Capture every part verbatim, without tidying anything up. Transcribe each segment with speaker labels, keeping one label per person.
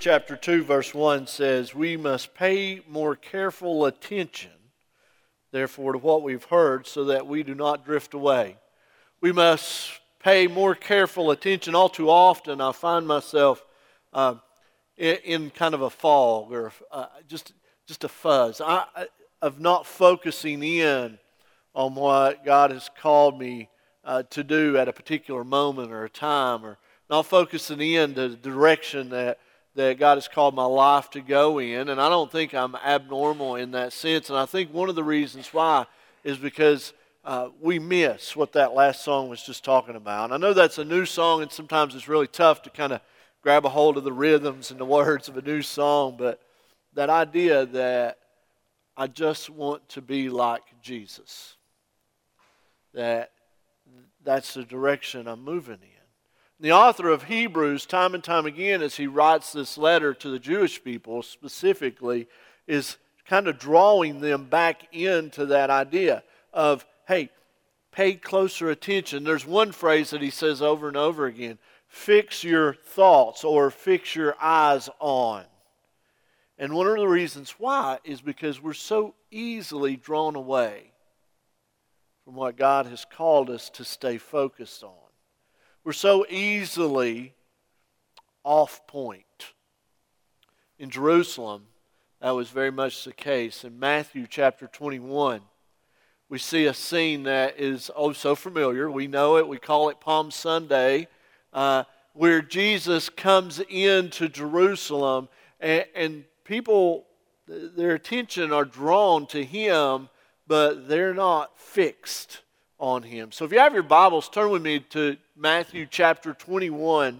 Speaker 1: chapter two, verse one says, "We must pay more careful attention, therefore, to what we've heard, so that we do not drift away." We must pay more careful attention. All too often, I find myself uh, in, in kind of a fog or uh, just just a fuzz I, I, of not focusing in on what God has called me uh, to do at a particular moment or a time, or not focusing in to the direction that that God has called my life to go in. And I don't think I'm abnormal in that sense. And I think one of the reasons why is because uh, we miss what that last song was just talking about. And I know that's a new song, and sometimes it's really tough to kind of grab a hold of the rhythms and the words of a new song. But that idea that I just want to be like Jesus, that that's the direction I'm moving in. The author of Hebrews, time and time again, as he writes this letter to the Jewish people specifically, is kind of drawing them back into that idea of, hey, pay closer attention. There's one phrase that he says over and over again, fix your thoughts or fix your eyes on. And one of the reasons why is because we're so easily drawn away from what God has called us to stay focused on. We're so easily off point. In Jerusalem, that was very much the case. In Matthew chapter twenty-one, we see a scene that is oh so familiar. We know it. We call it Palm Sunday, uh, where Jesus comes into Jerusalem, and, and people, their attention are drawn to Him, but they're not fixed on Him. So if you have your Bibles, turn with me to Matthew chapter twenty-one.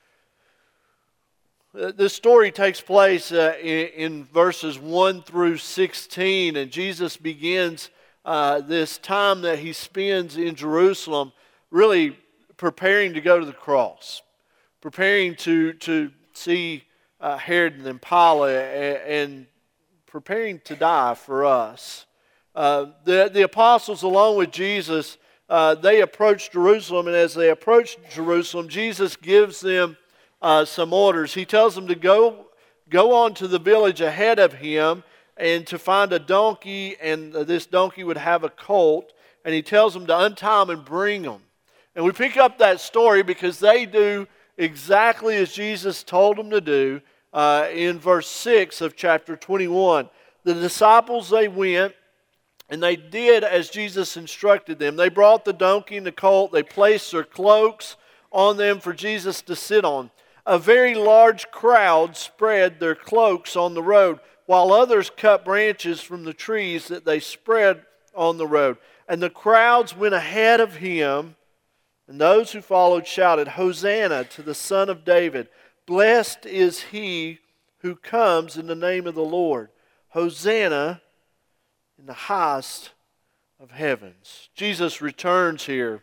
Speaker 1: This story takes place uh, in, in verses one through sixteen, and Jesus begins uh, this time that He spends in Jerusalem really preparing to go to the cross, preparing to, to see uh, Herod and then Pilate, and, and preparing to die for us. Uh, the, the apostles, along with Jesus, uh, they approached Jerusalem, and as they approached Jerusalem, Jesus gives them uh, some orders. He tells them to go, go on to the village ahead of Him and to find a donkey, and this donkey would have a colt, and He tells them to untie them and bring them. And we pick up that story because they do exactly as Jesus told them to do uh, in verse six of chapter twenty-one. The disciples, they went, and they did as Jesus instructed them. They brought the donkey and the colt. They placed their cloaks on them for Jesus to sit on. A very large crowd spread their cloaks on the road, while others cut branches from the trees that they spread on the road. And the crowds went ahead of Him, and those who followed shouted, "Hosanna to the Son of David. Blessed is He who comes in the name of the Lord. Hosanna in the highest of heavens." Jesus returns here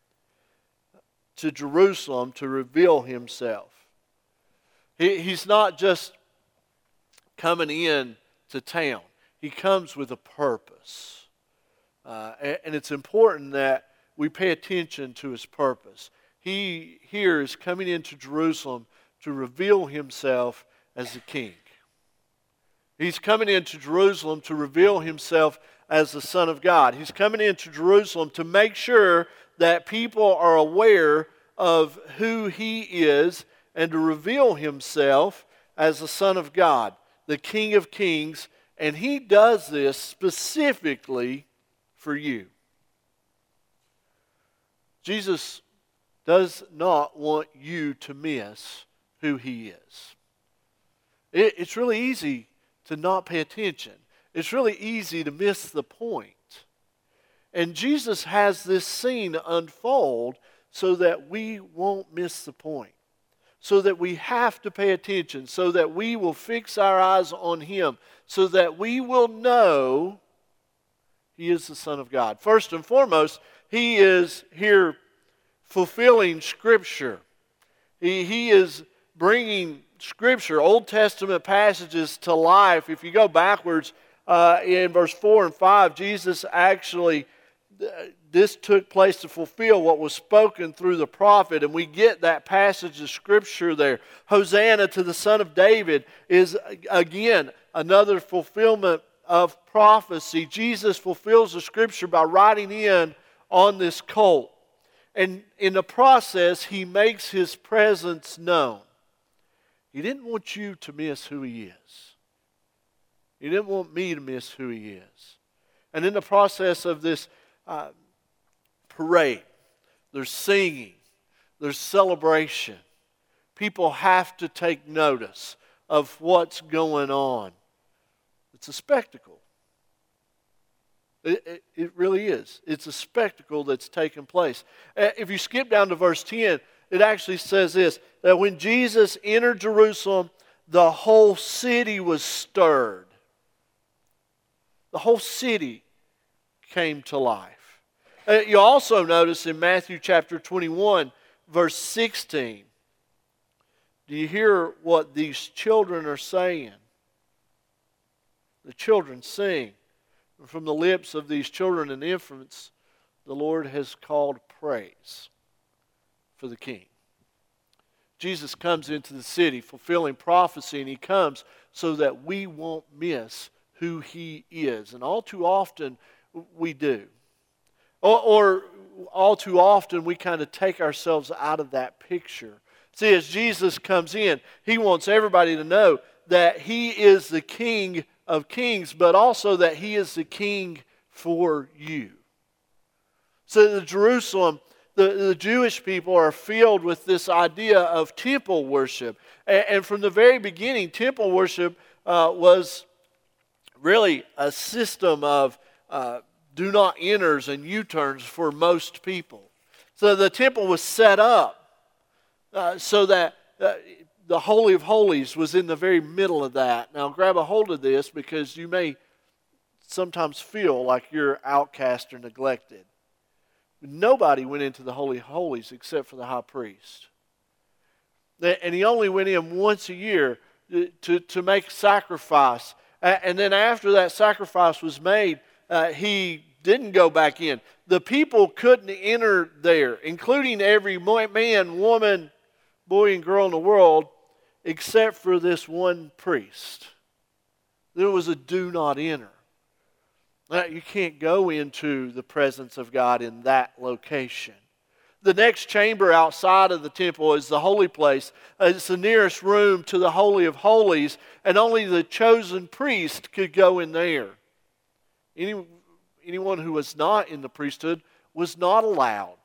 Speaker 1: to Jerusalem to reveal Himself. He, he's not just coming in to town. He comes with a purpose. Uh, and, and it's important that we pay attention to His purpose. He here is coming into Jerusalem to reveal Himself as the King. He's coming into Jerusalem to reveal Himself as the Son of God. He's coming into Jerusalem to make sure that people are aware of who He is and to reveal Himself as the Son of God, the King of Kings. And He does this specifically for you. Jesus does not want you to miss who He is. It, it's really easy to not pay attention. It's really easy to miss the point. And Jesus has this scene unfold so that we won't miss the point. So that we have to pay attention. So that we will fix our eyes on Him. So that we will know He is the Son of God. First and foremost, He is here fulfilling Scripture. He, he is bringing Scripture, Old Testament passages to life. If you go backwards uh, in verse four and five, Jesus actually this took place to fulfill what was spoken through the prophet. And we get that passage of Scripture there. Hosanna to the Son of David is, again, another fulfillment of prophecy. Jesus fulfills the Scripture by riding in on this colt. And in the process, He makes His presence known. He didn't want you to miss who He is. He didn't want me to miss who He is. And in the process of this uh, parade, there's singing, there's celebration. People have to take notice of what's going on. It's a spectacle. It, it, it really is. It's a spectacle that's taking place. If you skip down to verse ten, it actually says this, that when Jesus entered Jerusalem, the whole city was stirred. The whole city came to life. Uh, you also notice in Matthew chapter twenty-one, verse sixteen, do you hear what these children are saying? The children sing. From the lips of these children and infants, the Lord has called praise for the King. Jesus comes into the city fulfilling prophecy, and He comes so that we won't miss who He is. And all too often we do. Or, or all too often we kind of take ourselves out of that picture. See, as Jesus comes in, He wants everybody to know that He is the King of kings, but also that He is the King for you. So the Jerusalem, the, the Jewish people are filled with this idea of temple worship. And, and from the very beginning, temple worship uh, was really a system of uh, do not enters and U-turns for most people. So the temple was set up uh, so that uh, the Holy of Holies was in the very middle of that. Now grab a hold of this, because you may sometimes feel like you're outcast or neglected. Nobody went into the Holy of Holies except for the high priest. And he only went in once a year to, to make sacrifice. And then after that sacrifice was made, uh, he didn't go back in. The people couldn't enter there, including every man, woman, boy, and girl in the world, except for this one priest. There was a do not enter. Now, you can't go into the presence of God in that location. The next chamber outside of the temple is the holy place. It's the nearest room to the Holy of Holies, and only the chosen priest could go in there. Any, anyone who was not in the priesthood was not allowed.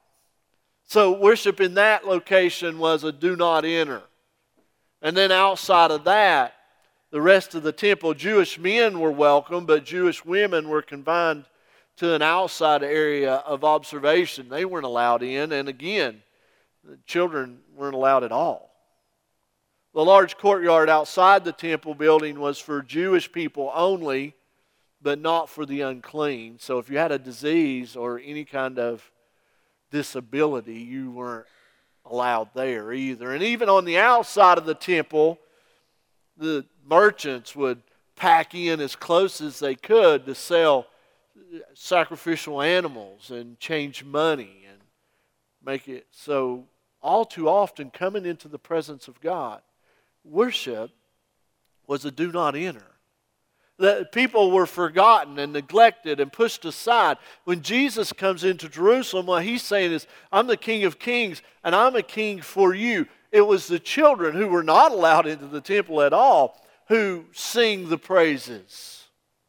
Speaker 1: So worship in that location was a do not enter. And then outside of that, the rest of the temple, Jewish men were welcome, but Jewish women were confined to an outside area of observation. They weren't allowed in, and again, the children weren't allowed at all. The large courtyard outside the temple building was for Jewish people only, but not for the unclean. So if you had a disease or any kind of disability, you weren't allowed there either. And even on the outside of the temple, the merchants would pack in as close as they could to sell sacrificial animals and change money and make it so. All too often, coming into the presence of God, worship was a do not enter. That people were forgotten and neglected and pushed aside. When Jesus comes into Jerusalem, what He's saying is, I'm the King of Kings, and I'm a king for you. It was the children who were not allowed into the temple at all who sing the praises,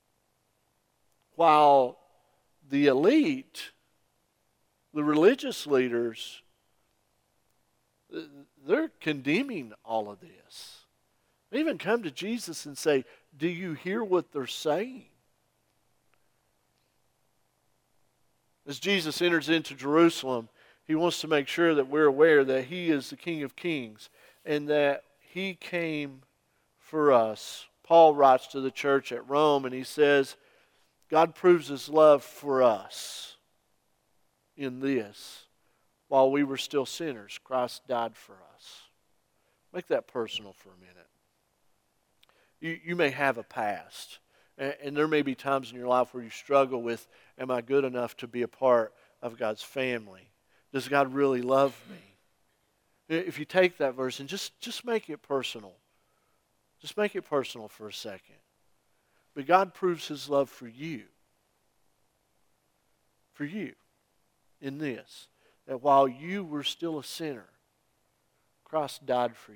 Speaker 1: while the elite, the religious leaders, they're condemning all of this. They even come to Jesus and say, do you hear what they're saying? As Jesus enters into Jerusalem, He wants to make sure that we're aware that He is the King of Kings and that He came for us. Paul writes to the church at Rome, and he says, God proves His love for us in this. While we were still sinners, Christ died for us. Make that personal for a minute. You, you may have a past, and, and there may be times in your life where you struggle with, am I good enough to be a part of God's family? Does God really love me? If you take that verse and just, just make it personal. Just make it personal for a second. But God proves His love for you. For you. In this. That while you were still a sinner, Christ died for you.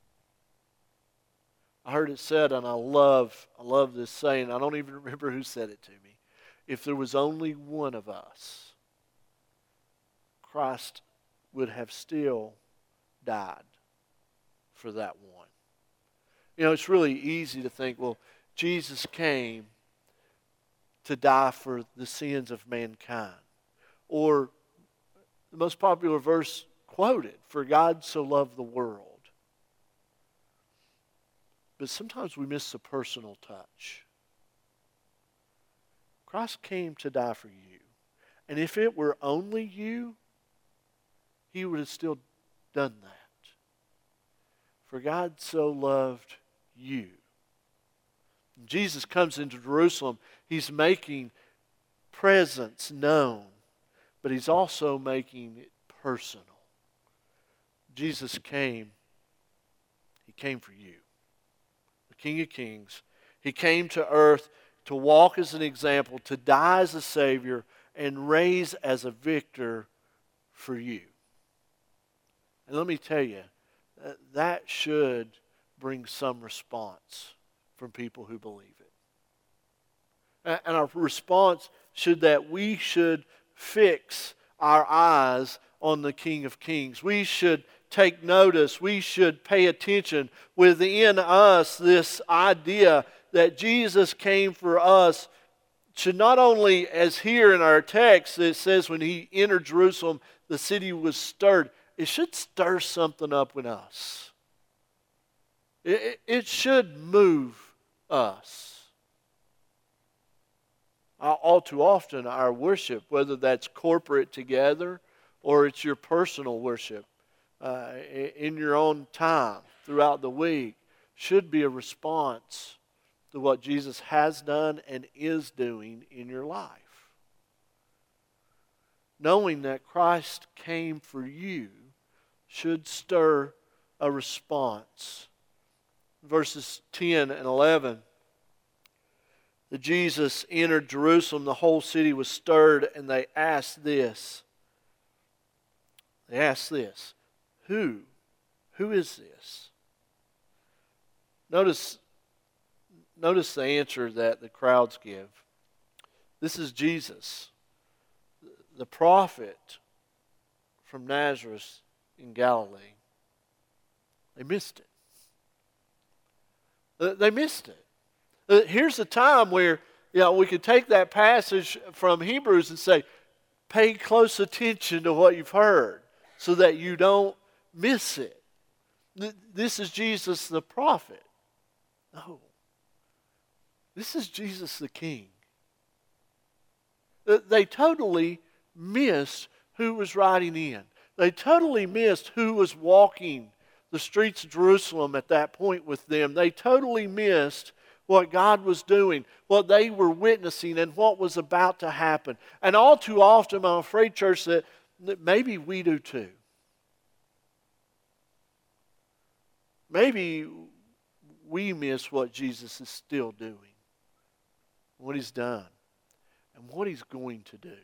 Speaker 1: I heard it said, and I love, I love this saying. I don't even remember who said it to me. If there was only one of us, Christ would have still died for that one. You know, it's really easy to think, well, Jesus came to die for the sins of mankind. Or the most popular verse quoted, for God so loved the world. But sometimes we miss the personal touch. Christ came to die for you. And if it were only you, He would have still done that. For God so loved you. When Jesus comes into Jerusalem, He's making presence known, but He's also making it personal. Jesus came, He came for you. The King of Kings. He came to earth to walk as an example, to die as a Savior, and raise as a victor for you. And let me tell you, that should bring some response from people who believe it. And our response should that we should fix our eyes on the King of Kings. We should take notice. We should pay attention. Within us, this idea that Jesus came for us should not only, as here in our text, it says when He entered Jerusalem, the city was stirred. It should stir something up in us. It, it should move us. All too often, our worship, whether that's corporate together or it's your personal worship uh, in your own time throughout the week, should be a response to what Jesus has done and is doing in your life. Knowing that Christ came for you should stir a response. Verses ten and eleven. That Jesus entered Jerusalem, the whole city was stirred, and they asked this. They asked this. Who? Who is this? Notice, notice the answer that the crowds give. This is Jesus, the prophet from Nazareth in Galilee. They missed it. They missed it. Here's a time where, you know, we could take that passage from Hebrews and say, pay close attention to what you've heard so that you don't miss it. This is Jesus the prophet. No. This is Jesus the King. They totally missed who was riding in. They totally missed who was walking the streets of Jerusalem at that point with them. They totally missed what God was doing, what they were witnessing, and what was about to happen. And all too often, I'm afraid, church, that, that maybe we do too. Maybe we miss what Jesus is still doing, what He's done, and what He's going to do.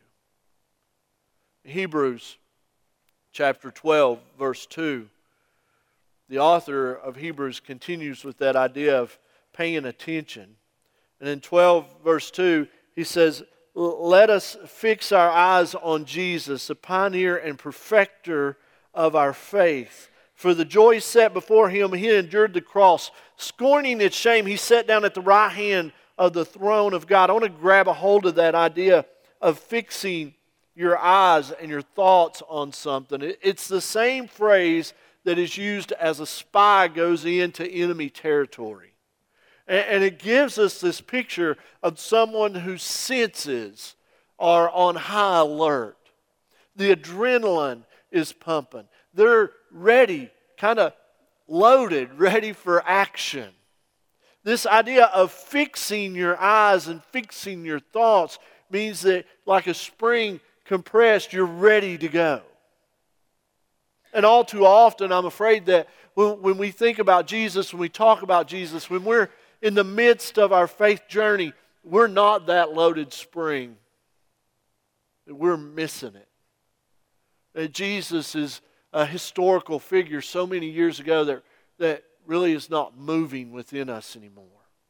Speaker 1: Hebrews chapter twelve, verse two, the author of Hebrews continues with that idea of paying attention. And in twelve verse two, he says, let us fix our eyes on Jesus, the pioneer and perfecter of our faith. For the joy set before Him, He endured the cross. Scorning its shame, He sat down at the right hand of the throne of God. I want to grab a hold of that idea of fixing your eyes and your thoughts on something. It's the same phrase that is used as a spy goes into enemy territory. And it gives us this picture of someone whose senses are on high alert. The adrenaline is pumping. They're ready, kind of loaded, ready for action. This idea of fixing your eyes and fixing your thoughts means that like a spring compressed, you're ready to go. And all too often, I'm afraid that when, when we think about Jesus, when we talk about Jesus, when we're in the midst of our faith journey, we're not that loaded spring. We're missing it. That Jesus is a historical figure so many years ago that, that really is not moving within us anymore.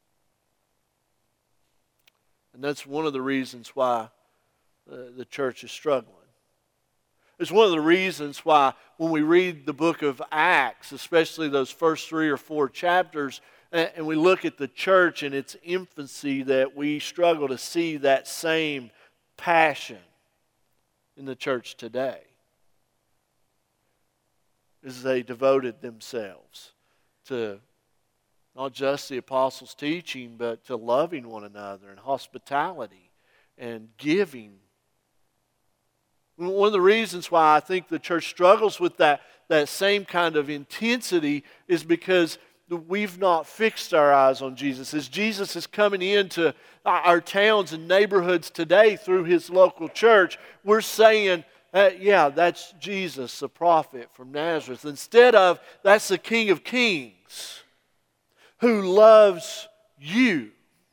Speaker 1: And that's one of the reasons why uh, the church is struggling. It's one of the reasons why when we read the book of Acts, especially those first three or four chapters, and, and we look at the church in its infancy, that we struggle to see that same passion in the church today. As they devoted themselves to not just the apostles' teaching, but to loving one another and hospitality and giving. One of the reasons why I think the church struggles with that, that same kind of intensity is because we've not fixed our eyes on Jesus. As Jesus is coming into our towns and neighborhoods today through His local church, we're saying, Uh, yeah, that's Jesus, the prophet from Nazareth. Instead of, that's the King of Kings who loves you,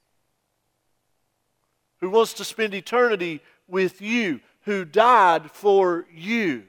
Speaker 1: who wants to spend eternity with you, who died for you.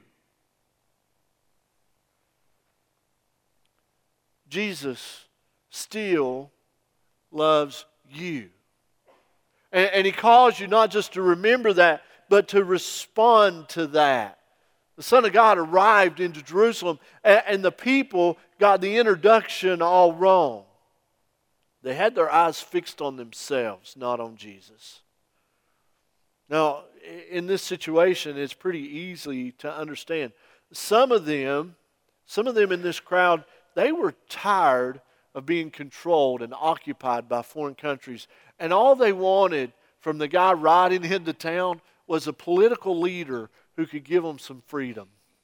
Speaker 1: Jesus still loves you. And, and He calls you not just to remember that, but to respond to that. The Son of God arrived into Jerusalem, and, and the people got the introduction all wrong. They had their eyes fixed on themselves, not on Jesus. Now, in this situation, it's pretty easy to understand. Some of them, some of them in this crowd, they were tired of being controlled and occupied by foreign countries. And all they wanted from the guy riding into town was a political leader who could give them some freedom.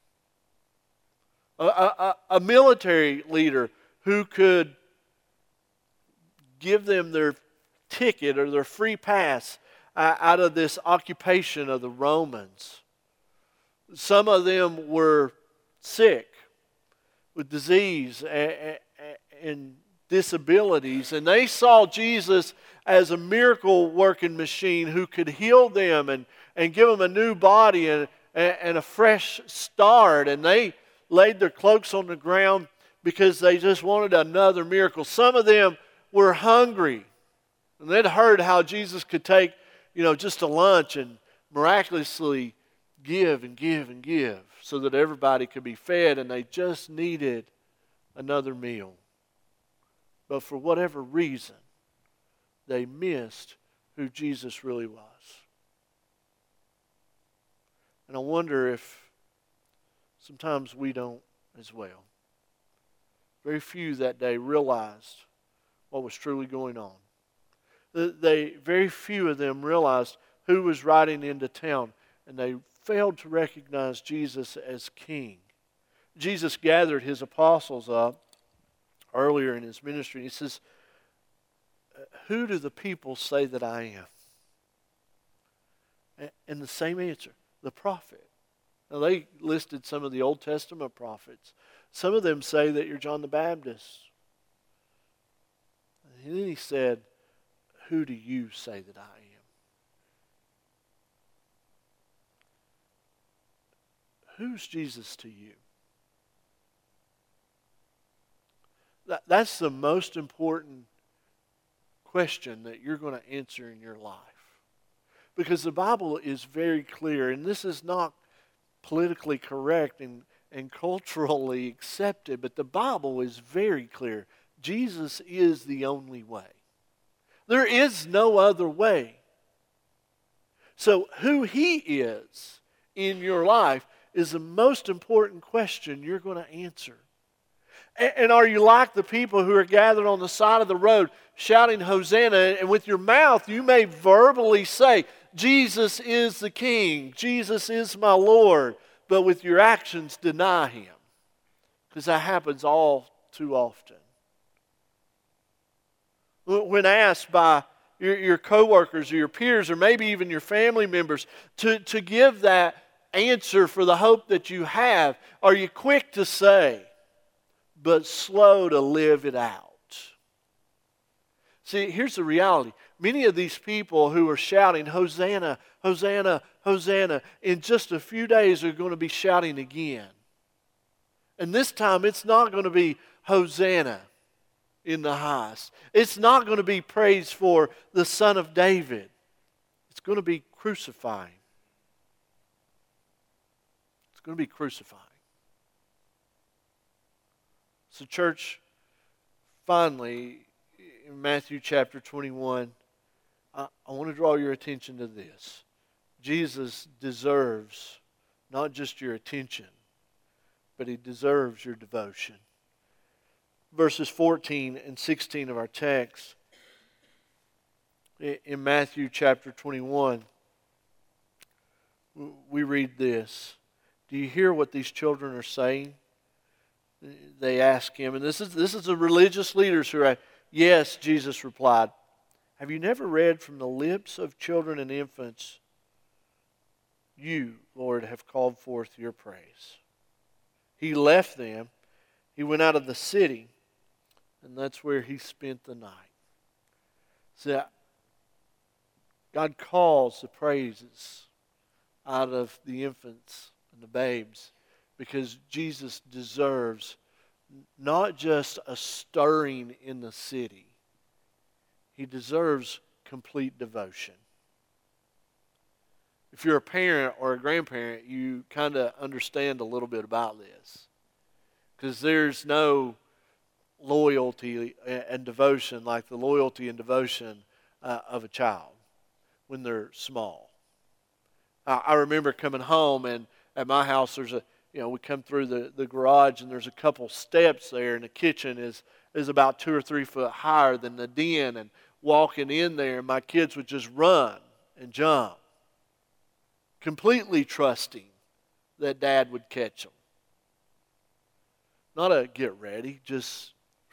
Speaker 1: A, a, a military leader who could give them their ticket or their free pass uh, out of this occupation of the Romans. Some of them were sick with disease and, and disabilities, and they saw Jesus as a miracle working machine who could heal them and, and give them a new body and, and a fresh start. And they laid their cloaks on the ground because they just wanted another miracle. Some of them were hungry, and they'd heard how Jesus could take, you know, just a lunch and miraculously give and give and give so that everybody could be fed, and they just needed another meal. But for whatever reason, they missed who Jesus really was. And I wonder if sometimes we don't as well. Very few that day realized what was truly going on. They, very few of them realized who was riding into town, and they failed to recognize Jesus as King. Jesus gathered His apostles up earlier in His ministry, and He says, "Who do the people say that I am?" And the same answer, the prophet. Now they listed some of the Old Testament prophets. Some of them say that you're John the Baptist. And then He said, "Who do you say that I am?" Who's Jesus to you? That, that's the most important question that you're going to answer in your life. Because the Bible is very clear, and this is not politically correct and, and culturally accepted, but the Bible is very clear. Jesus is the only way. There is no other way. So who He is in your life is the most important question you're going to answer. And, and are you like the people who are gathered on the side of the road shouting Hosanna, and with your mouth you may verbally say, Jesus is the King, Jesus is my Lord, but with your actions deny Him? Because that happens all too often. When asked by your, your coworkers or your peers or maybe even your family members to, to give that answer for the hope that you have? Are you quick to say, but slow to live it out? See, here's the reality. Many of these people who are shouting, Hosanna, Hosanna, Hosanna, in just a few days are going to be shouting again. And this time it's not going to be Hosanna in the highest. It's not going to be praise for the Son of David. It's going to be crucifying. It's going to be crucifying. So church, finally, in Matthew chapter twenty-one, I, I want to draw your attention to this. Jesus deserves not just your attention, but He deserves your devotion. Verses fourteen and sixteen of our text, in Matthew chapter twenty-one, we read this. Do you hear what these children are saying? They ask Him, and this is, this is the religious leaders who are, yes, Jesus replied, have you never read from the lips of children and infants, you, Lord, have called forth your praise? He left them. He went out of the city, and that's where He spent the night. So God calls the praises out of the infants and the babes because Jesus deserves not just a stirring in the city. He deserves complete devotion. If you're a parent or a grandparent, you kind of understand a little bit about this. Because there's no loyalty and devotion like the loyalty and devotion uh, of a child when they're small. Uh, I remember coming home, and at my house there's a, you know, we come through the, the garage and there's a couple steps there, and the kitchen is, is about two or three foot higher than the den, and walking in there, my kids would just run and jump, completely trusting that Dad would catch them. Not a get ready, just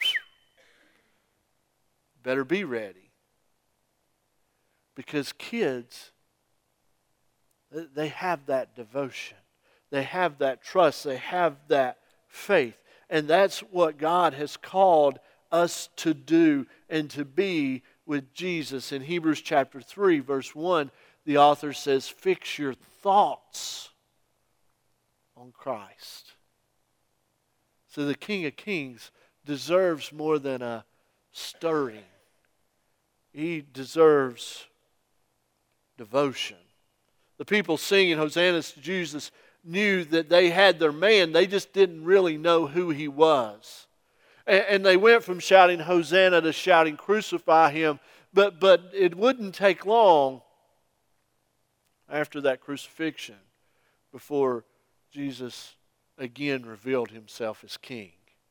Speaker 1: better be ready. Because kids, they have that devotion. They have that trust. They have that faith. And that's what God has called us to do and to be with Jesus. In Hebrews chapter three, verse one, the author says, fix your thoughts on Christ. So the King of Kings deserves more than a stirring. He deserves devotion. The people singing Hosanna to Jesus knew that they had their man. They just didn't really know who He was. And, and they went from shouting Hosanna to shouting crucify Him. But, but it wouldn't take long after that crucifixion before Jesus again revealed Himself as King.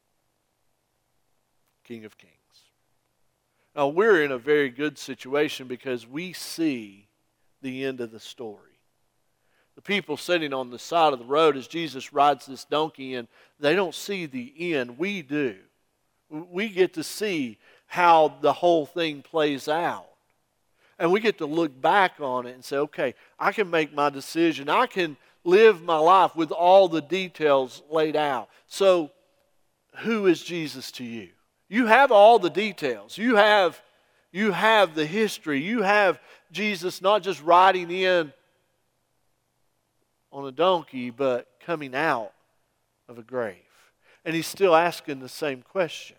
Speaker 1: King of Kings. Now we're in a very good situation because we see the end of the story. The people sitting on the side of the road as Jesus rides this donkey in, they don't see the end. We do. We get to see how the whole thing plays out. And we get to look back on it and say, okay, I can make my decision. I can live my life with all the details laid out. So, who is Jesus to you? You have all the details. You have, you have the history. You have Jesus not just riding in on a donkey, but coming out of a grave. And He's still asking the same question.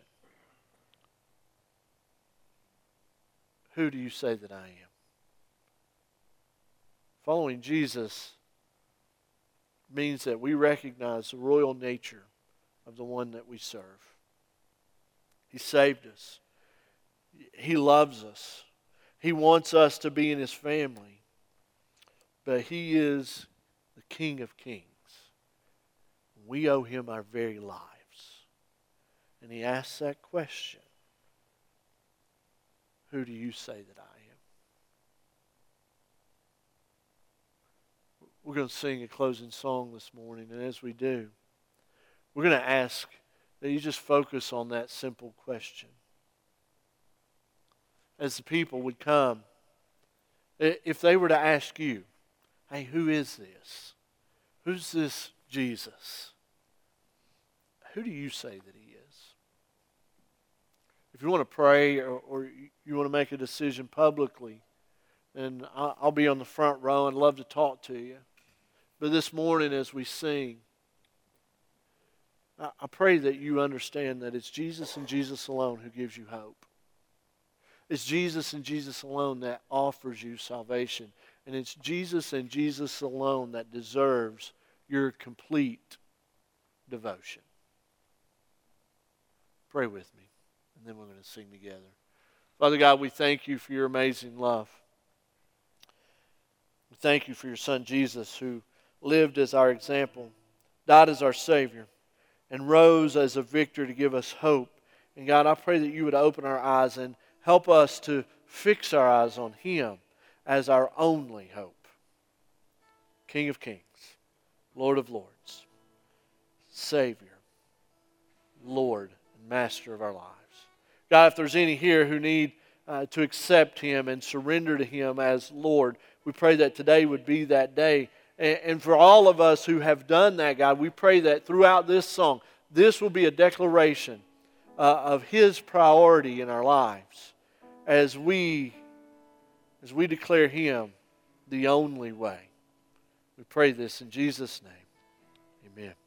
Speaker 1: Who do you say that I am? Following Jesus means that we recognize the royal nature of the one that we serve. He saved us. He loves us. He wants us to be in His family. But He is the King of Kings. We owe Him our very lives. And He asks that question. Who do you say that I am? We're going to sing a closing song this morning. And as we do, we're going to ask that you just focus on that simple question. as the people would come, if they were to ask you, hey, who is this? Who's this Jesus? Who do you say that he is? If you want to pray or, or you want to make a decision publicly, then I'll be on the front row and love to talk to you. But this morning as we sing, I pray that you understand that it's Jesus and Jesus alone who gives you hope. It's Jesus and Jesus alone that offers you salvation. And it's Jesus and Jesus alone that deserves your complete devotion. Pray with me, and then we're going to sing together. Father God, we thank you for your amazing love. We thank you for your Son Jesus, who lived as our example, died as our Savior, and rose as a victor to give us hope. And God, I pray that you would open our eyes and help us to fix our eyes on him as our only hope. King of kings, Lord of lords, Savior, Lord, and Master of our lives. God, if there's any here who need uh, to accept him and surrender to him as Lord, we pray that today would be that day. And, and for all of us who have done that, God, we pray that throughout this song, this will be a declaration uh, of his priority in our lives as we, as we declare him the only way. We pray this in Jesus' name. Amen.